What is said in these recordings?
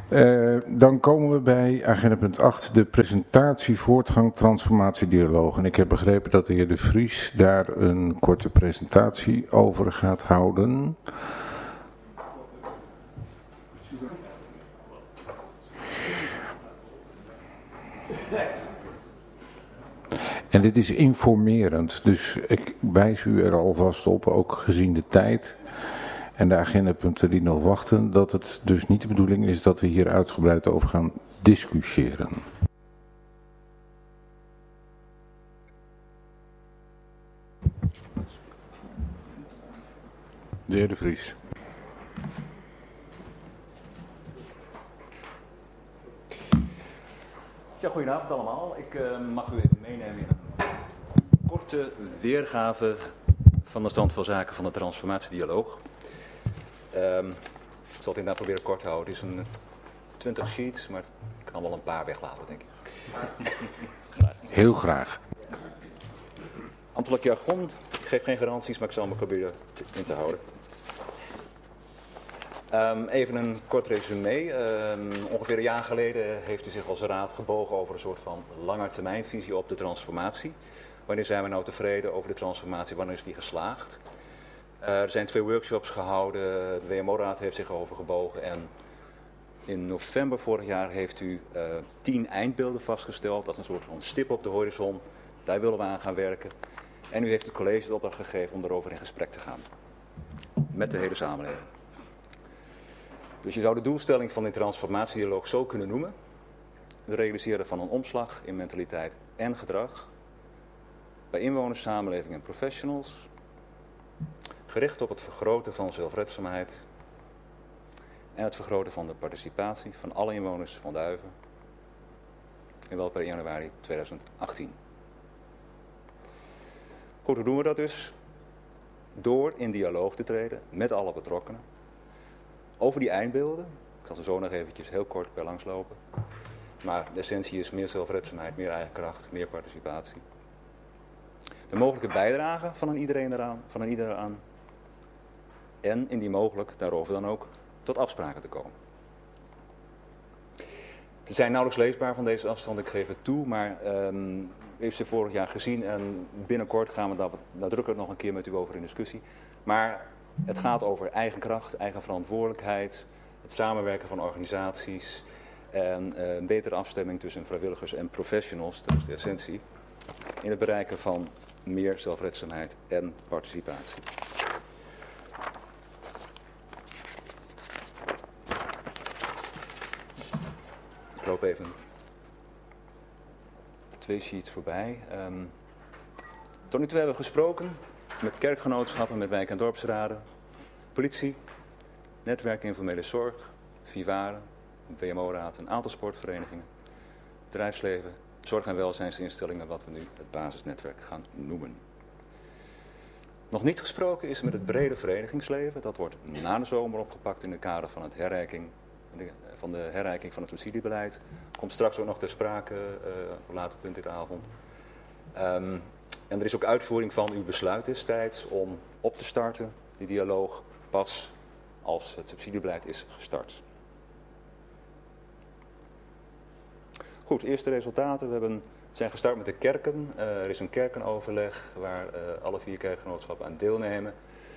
Dan komen we bij agenda punt 8, de presentatie voortgang transformatiedialoog. En ik heb begrepen dat de heer De Vries daar een korte presentatie over gaat houden. En dit is informerend, dus ik wijs u er alvast op, ook gezien de tijd en de agendapunten die nog wachten, dat het dus niet de bedoeling is dat we hier uitgebreid over gaan discussiëren. De heer De Vries. Ja, goedenavond allemaal. Ik mag u even meenemen in een korte weergave van de stand van zaken van de transformatiedialoog. Ik zal het inderdaad proberen kort te houden. Het is een 20 sheets, maar ik kan wel een paar weglaten, denk ik. Heel graag. Ambtelijk jargon, ik geef geen garanties, maar ik zal me proberen in te houden. Even een kort resume. Ongeveer een jaar geleden heeft u zich als raad gebogen over een soort van langetermijnvisie op de transformatie. Wanneer zijn we nou tevreden over de transformatie, wanneer is die geslaagd? Er zijn 2 workshops gehouden, de WMO-raad heeft zich over gebogen en in november vorig jaar heeft u 10 eindbeelden vastgesteld. Dat is een soort van stip op de horizon, daar willen we aan gaan werken. En u heeft het college de opdracht gegeven om erover in gesprek te gaan. Met de hele samenleving. Dus je zou de doelstelling van die transformatiedialoog zo kunnen noemen. Het realiseren van een omslag in mentaliteit en gedrag. Bij inwoners, samenleving en professionals. Gericht op het vergroten van zelfredzaamheid. En het vergroten van de participatie van alle inwoners van Duiven. En wel per 1 januari 2018. Goed, hoe doen we dat dus? Door in dialoog te treden met alle betrokkenen. Over die eindbeelden, ik zal ze zo nog eventjes heel kort bij langslopen. Maar de essentie is meer zelfredzaamheid, meer eigen kracht, meer participatie. De mogelijke bijdrage van een ieder eraan. En indien mogelijk daarover dan ook tot afspraken te komen. Ze zijn nauwelijks leesbaar van deze afstand, ik geef het toe, maar u heeft ze vorig jaar gezien en binnenkort gaan we daar nadrukkelijk nog een keer met u over in discussie. Maar het gaat over eigen kracht, eigen verantwoordelijkheid, het samenwerken van organisaties en een betere afstemming tussen vrijwilligers en professionals, dat is de essentie, in het bereiken van meer zelfredzaamheid en participatie. Ik loop even 2 sheets voorbij. Tot nu toe hebben we gesproken met kerkgenootschappen, met wijk- en dorpsraden, politie, netwerk informele zorg, Vivaren, WMO-raad, een aantal sportverenigingen, bedrijfsleven, zorg- en welzijnsinstellingen, wat we nu het basisnetwerk gaan noemen. Nog niet gesproken is met het brede verenigingsleven. Dat wordt na de zomer opgepakt in het kader van de herrijking van het subsidiebeleid. Komt straks ook nog ter sprake op een later punt dit avond. En er is ook uitvoering van uw besluit destijds om op te starten, die dialoog, pas als het subsidiebeleid is gestart. Goed, eerste resultaten. We zijn gestart met de kerken. Er is een kerkenoverleg waar alle 4 kerkgenootschappen aan deelnemen.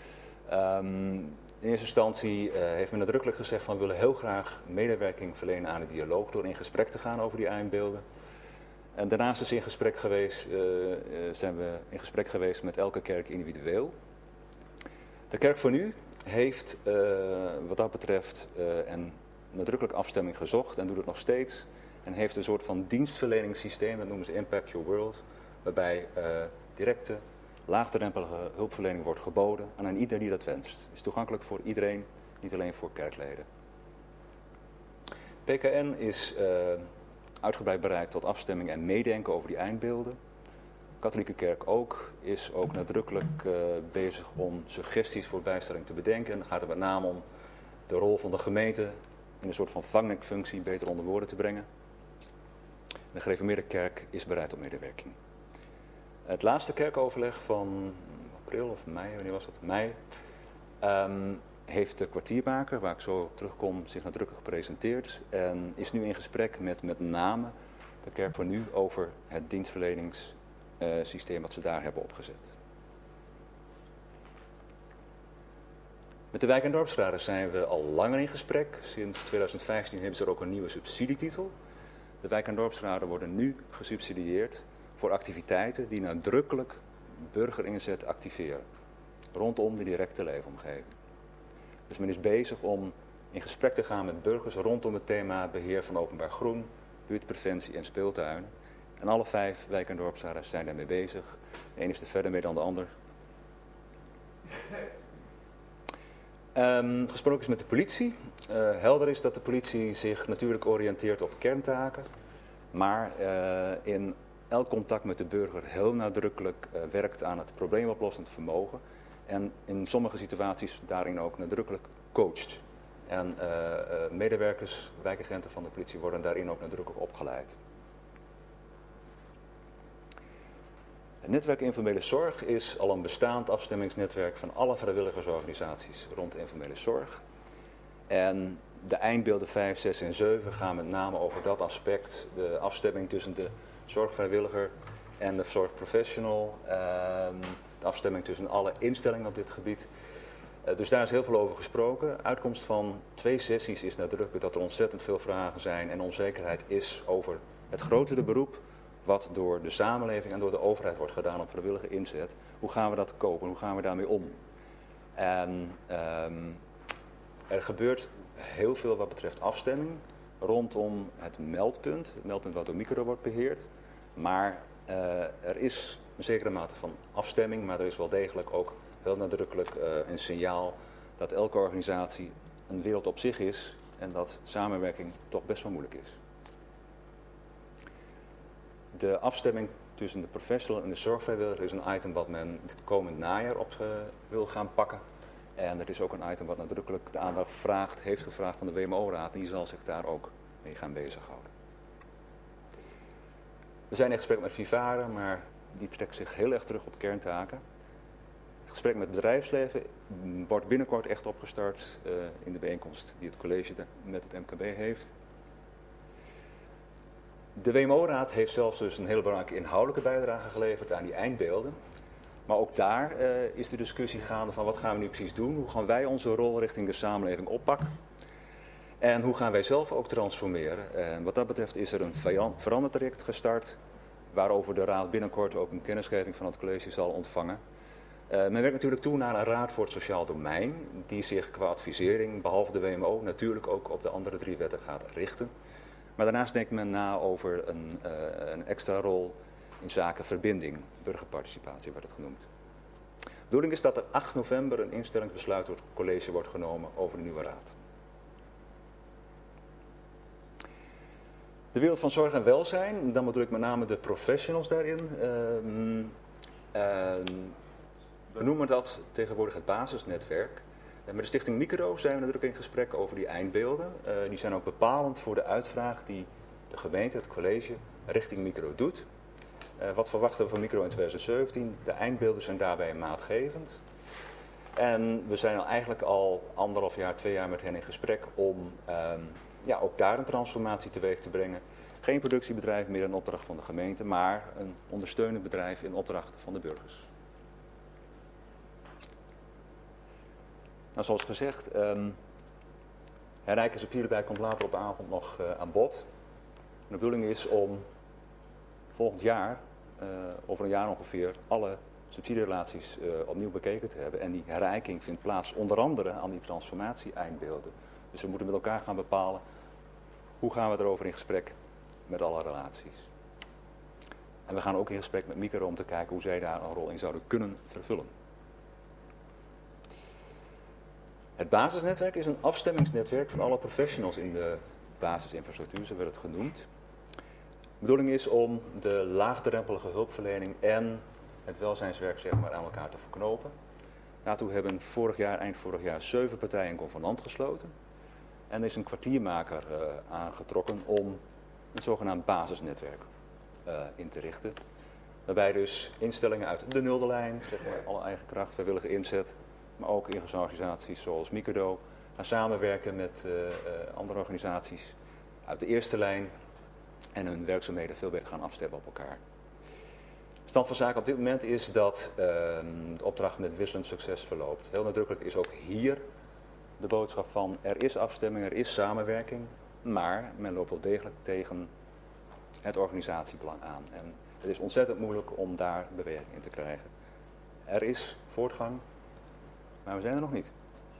In eerste instantie heeft men nadrukkelijk gezegd van we willen heel graag medewerking verlenen aan de dialoog door in gesprek te gaan over die eindbeelden. En daarnaast is zijn we in gesprek geweest met elke kerk individueel. De kerk van u heeft wat dat betreft een nadrukkelijk afstemming gezocht en doet het nog steeds. En heeft een soort van dienstverleningssysteem, dat noemen ze Impact Your World, waarbij directe, laagdrempelige hulpverlening wordt geboden aan ieder die dat wenst. Het is toegankelijk voor iedereen, niet alleen voor kerkleden. PKN is uitgebreid bereid tot afstemming en meedenken over die eindbeelden. Katholieke Kerk is ook nadrukkelijk bezig om suggesties voor bijstelling te bedenken. En dan gaat het met name om de rol van de gemeente in een soort van vangneckfunctie beter onder woorden te brengen. De Gereformeerde Kerk is bereid tot medewerking. Het laatste kerkoverleg van april of mei, wanneer was dat? Mei. heeft de kwartiermaker, waar ik zo terugkom, zich nadrukkelijk gepresenteerd. En is nu in gesprek met name de Kerk voor Nu over het dienstverleningssysteem wat ze daar hebben opgezet. Met de wijk- en dorpsraden zijn we al langer in gesprek. Sinds 2015 hebben ze er ook een nieuwe subsidietitel. De wijk- en dorpsraden worden nu gesubsidieerd voor activiteiten die nadrukkelijk burgerinzet activeren. Rondom de directe leefomgeving. Dus men is bezig om in gesprek te gaan met burgers rondom het thema beheer van openbaar groen, buurtpreventie en speeltuinen. En alle 5 wijk- en dorpsraden zijn daarmee bezig. De een is er verder mee dan de ander. Gesproken is met de politie. Helder is dat de politie zich natuurlijk oriënteert op kerntaken. Maar in elk contact met de burger heel nadrukkelijk werkt aan het probleemoplossend vermogen. En in sommige situaties daarin ook nadrukkelijk coacht. En medewerkers, wijkagenten van de politie worden daarin ook nadrukkelijk opgeleid. Het netwerk Informele Zorg is al een bestaand afstemmingsnetwerk van alle vrijwilligersorganisaties rond de informele zorg. En de eindbeelden 5, 6 en 7 gaan met name over dat aspect. De afstemming tussen de zorgvrijwilliger en de zorgprofessional. De afstemming tussen alle instellingen op dit gebied. Dus daar is heel veel over gesproken. Uitkomst van 2 sessies is nadrukkelijk dat er ontzettend veel vragen zijn en onzekerheid is over het grotere beroep wat door de samenleving en door de overheid wordt gedaan op vrijwillige inzet. Hoe gaan we dat kopen? Hoe gaan we daarmee om? En er gebeurt heel veel wat betreft afstemming rondom het meldpunt wat door Micro wordt beheerd. Maar er is een zekere mate van afstemming, maar er is wel degelijk ook heel nadrukkelijk een signaal dat elke organisatie een wereld op zich is en dat samenwerking toch best wel moeilijk is. De afstemming tussen de professional en de zorgvrijwilliger is een item wat men het komend najaar op wil gaan pakken. En het is ook een item wat nadrukkelijk de aandacht heeft gevraagd van de WMO-raad. En die zal zich daar ook mee gaan bezighouden. We zijn in gesprek met Vivare, maar die trekt zich heel erg terug op kerntaken. Het gesprek met het bedrijfsleven wordt binnenkort echt opgestart in de bijeenkomst die het college met het MKB heeft. De WMO-raad heeft zelfs dus een hele belangrijke inhoudelijke bijdrage geleverd aan die eindbeelden. Maar ook daar is de discussie gaande van wat gaan we nu precies doen? Hoe gaan wij onze rol richting de samenleving oppakken? En hoe gaan wij zelf ook transformeren? En wat dat betreft is er een verandertraject gestart, waarover de raad binnenkort ook een kennisgeving van het college zal ontvangen. Men werkt natuurlijk toe naar een raad voor het sociaal domein, die zich qua advisering, behalve de WMO, natuurlijk ook op de andere 3 wetten gaat richten. Maar daarnaast denkt men na over een extra rol in zaken verbinding, burgerparticipatie wordt het genoemd. De bedoeling is dat er 8 november een instellingsbesluit door het college wordt genomen over de nieuwe raad. De wereld van zorg en welzijn, dan bedoel ik met name de professionals daarin. We noemen dat tegenwoordig het basisnetwerk. Met de stichting Micro zijn we natuurlijk in gesprek over die eindbeelden. Die zijn ook bepalend voor de uitvraag die de gemeente, het college, richting Micro doet. Wat verwachten we van Micro in 2017? De eindbeelden zijn daarbij maatgevend. En we zijn eigenlijk al 1,5 jaar, 2 jaar met hen in gesprek om ook daar een transformatie teweeg te brengen. Geen productiebedrijf meer in opdracht van de gemeente, maar een ondersteunend bedrijf in opdracht van de burgers. Nou, zoals gezegd, herrijken subsidiebeleid komt later op de avond nog aan bod. De bedoeling is om volgend jaar, over een jaar ongeveer, alle subsidierelaties opnieuw bekeken te hebben. En die herrijking vindt plaats onder andere aan die transformatie-eindbeelden. Dus we moeten met elkaar gaan bepalen hoe gaan we erover in gesprek met alle relaties. En we gaan ook in gesprek met Micro om te kijken hoe zij daar een rol in zouden kunnen vervullen. Het basisnetwerk is een afstemmingsnetwerk van alle professionals in de basisinfrastructuur, zo werd het genoemd. De bedoeling is om de laagdrempelige hulpverlening en het welzijnswerk aan elkaar te verknopen. Daartoe hebben eind vorig jaar 7 partijen een convenant gesloten. En er is een kwartiermaker aangetrokken om een zogenaamd basisnetwerk in te richten. Waarbij dus instellingen uit de nulde lijn, alle eigen kracht, vrijwillige inzet, maar ook organisaties zoals Mikado gaan samenwerken met andere organisaties uit de eerste lijn en hun werkzaamheden veel beter gaan afstemmen op elkaar. De stand van zaken op dit moment is dat de opdracht met wisselend succes verloopt. Heel nadrukkelijk is ook hier de boodschap van er is afstemming, er is samenwerking, maar men loopt wel degelijk tegen het organisatiebelang aan. En het is ontzettend moeilijk om daar beweging in te krijgen. Er is voortgang, maar we zijn er nog niet.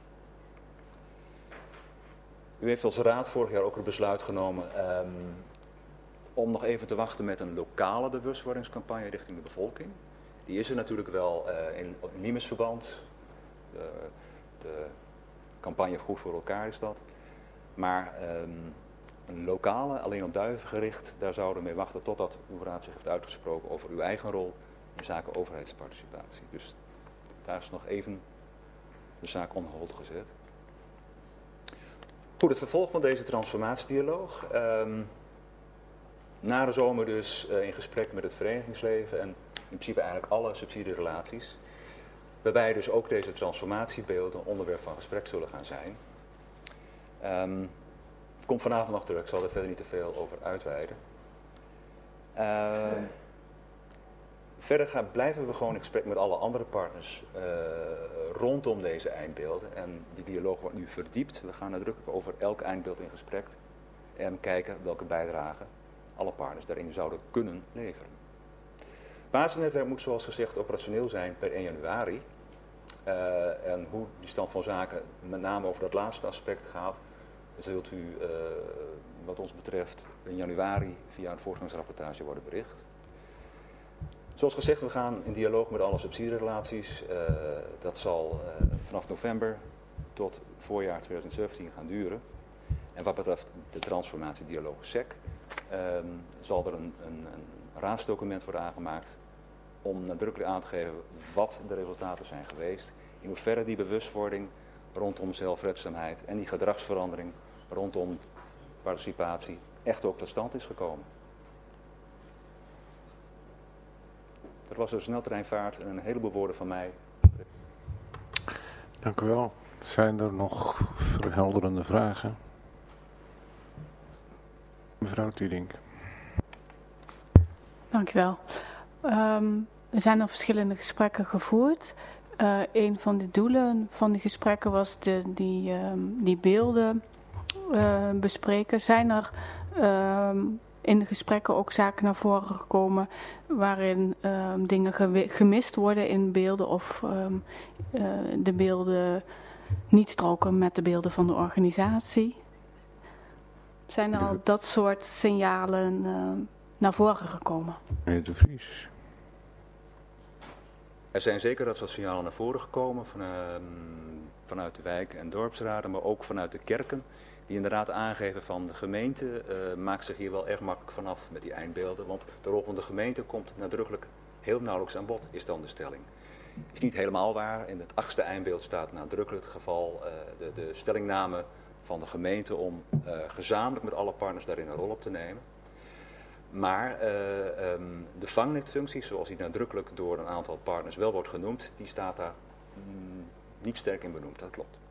U heeft als raad vorig jaar ook het besluit genomen om nog even te wachten met een lokale bewustwordingscampagne richting de bevolking. Die is er natuurlijk wel in NIMES-verband. De campagne Goed voor elkaar is dat. Maar een lokale, alleen op duiven gericht, daar zouden we mee wachten totdat uw raad zich heeft uitgesproken over uw eigen rol in zaken overheidsparticipatie. Dus daar is nog even de zaak on hold gezet. Goed, het vervolg van deze transformatiedialoog. Na de zomer dus in gesprek met het verenigingsleven en in principe eigenlijk alle subsidierelaties. Waarbij dus ook deze transformatiebeelden een onderwerp van gesprek zullen gaan zijn. Komt vanavond nog terug, ik zal er verder niet te veel over uitweiden. Verder blijven we gewoon in gesprek met alle andere partners rondom deze eindbeelden. En die dialoog wordt nu verdiept. We gaan nadrukkelijk over elk eindbeeld in gesprek. En kijken welke bijdrage alle partners daarin zouden kunnen leveren. Het basisnetwerk moet zoals gezegd operationeel zijn per 1 januari. En hoe die stand van zaken met name over dat laatste aspect gaat, zult u wat ons betreft in januari via een voortgangsrapportage worden bericht. Zoals gezegd, we gaan in dialoog met alle subsidierelaties. Dat zal vanaf november tot voorjaar 2017 gaan duren. En wat betreft de transformatiedialoog SEC zal er een raadsdocument worden aangemaakt om nadrukkelijk aan te geven wat de resultaten zijn geweest. In hoeverre die bewustwording rondom zelfredzaamheid en die gedragsverandering rondom participatie echt ook tot stand is gekomen. Dat was een sneltreinvaart en een heleboel woorden van mij. Dank u wel. Zijn er nog verhelderende vragen? Mevrouw Tiedink. Dank u wel. Er zijn al verschillende gesprekken gevoerd. Een van de doelen van die gesprekken was die beelden bespreken. Zijn er in de gesprekken ook zaken naar voren gekomen waarin dingen gemist worden in beelden of de beelden niet stroken met de beelden van de organisatie? Zijn er al dat soort signalen naar voren gekomen? Meneer De Vries. Er zijn zeker dat soort signalen naar voren gekomen vanuit de wijk- en dorpsraden, maar ook vanuit de kerken. Die inderdaad aangeven van de gemeente maakt zich hier wel erg makkelijk vanaf met die eindbeelden. Want de rol van de gemeente komt nadrukkelijk heel nauwelijks aan bod, is dan de stelling. Is niet helemaal waar. In het 8e eindbeeld staat nadrukkelijk het geval de stellingname van de gemeente om gezamenlijk met alle partners daarin een rol op te nemen. Maar de vangnetfunctie, zoals die nadrukkelijk door een aantal partners wel wordt genoemd, die staat daar niet sterk in benoemd. Dat klopt.